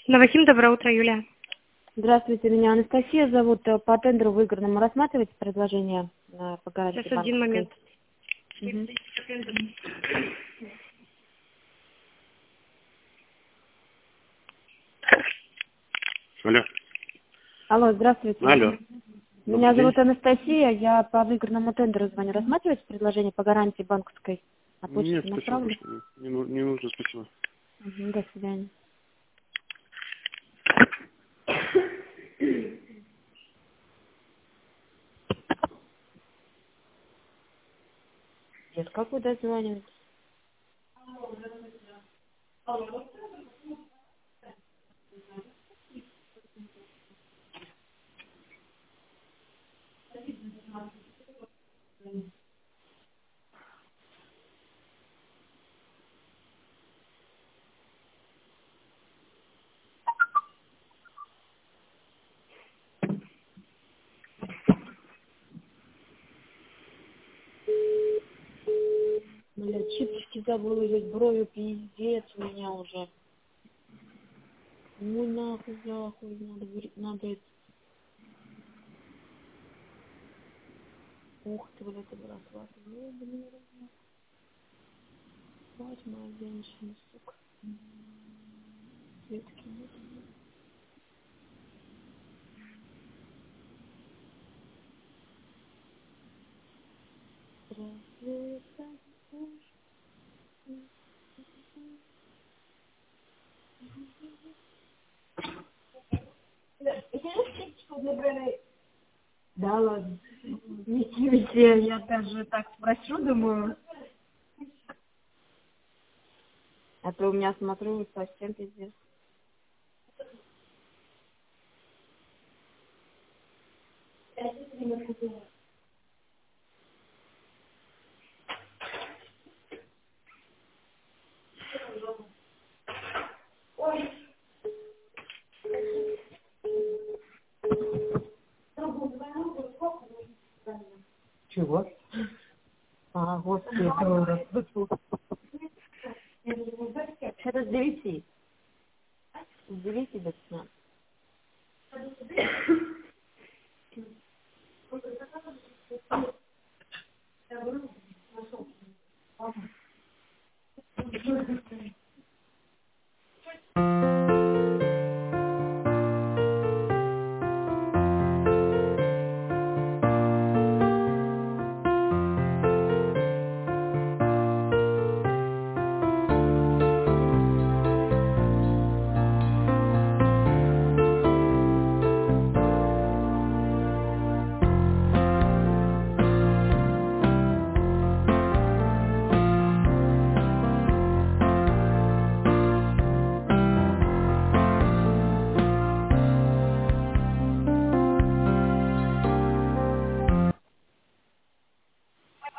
Новосим, доброе утро, Юлия. Здравствуйте, меня Анастасия зовут. По тендеру выигранному рассматриваете предложение по гарантии Сейчас один момент. Мгм. Алло. Алло, здравствуйте. Алло. Меня Добрый день. зовут Анастасия, я по выигранному тендеру звоню. Рассматриваете предложение по гарантии банковской? На Нет, почту спасибо, направлю? больше не нужно, спасибо. До свидания. Нет, как вы дозваниваетесь? Бля, чипчики забыла взять, брови, пиздец у меня уже. Ну нахуй, надо это. Ух ты, блядь, брат, мать моя женщина, сука. Светки нет. Да ладно. Ничего, я даже так спрошу, думаю. А то у меня, смотрю, совсем пиздец. Чего? А, господи, дура. Это с 9. С 9 до 15.